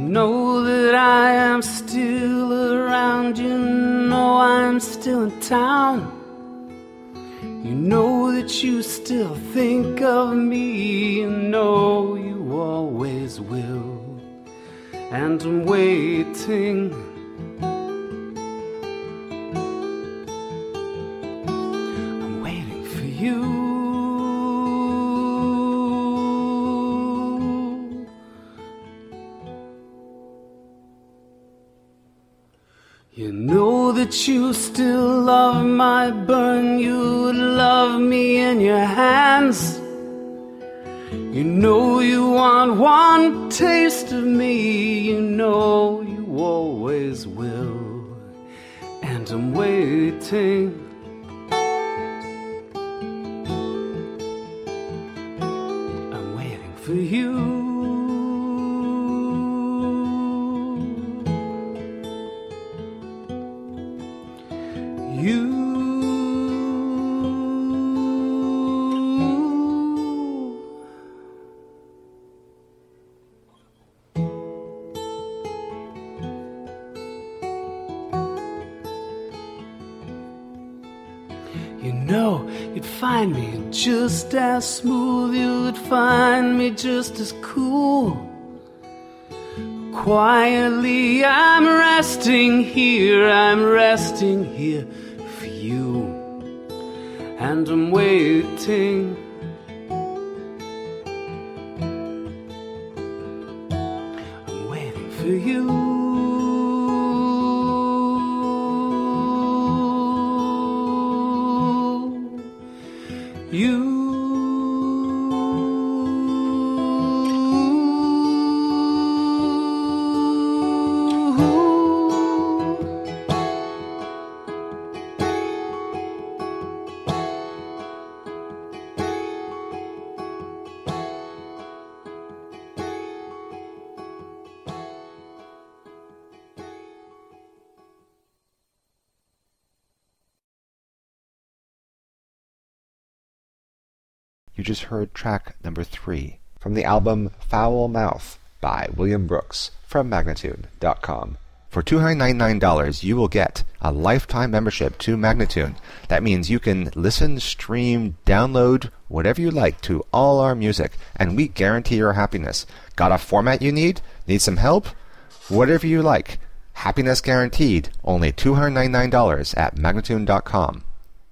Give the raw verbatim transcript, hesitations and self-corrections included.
know that I am still around. You know I'm still in town. You know that you still think of me. You know you always will. And I'm waiting. I'm waiting for you. You know that you still love my burn. You would love me in your hands. You know you want one taste of me. You know you always will. And I'm waiting. I'm waiting for you. You. You know you'd find me just as smooth. You would find me just as cool. Quietly I'm resting here. I'm resting here for you. And I'm waiting. I'm waiting for you. You. You just heard track number three from the album Foul Mouth by William Brooks from Magnatune dot com. For two hundred ninety-nine dollars, you will get a lifetime membership to Magnatune. That means you can listen, stream, download, whatever you like to all our music, and we guarantee your happiness. Got a format you need? Need some help? Whatever you like. Happiness guaranteed. Only two hundred ninety-nine dollars at Magnatune dot com.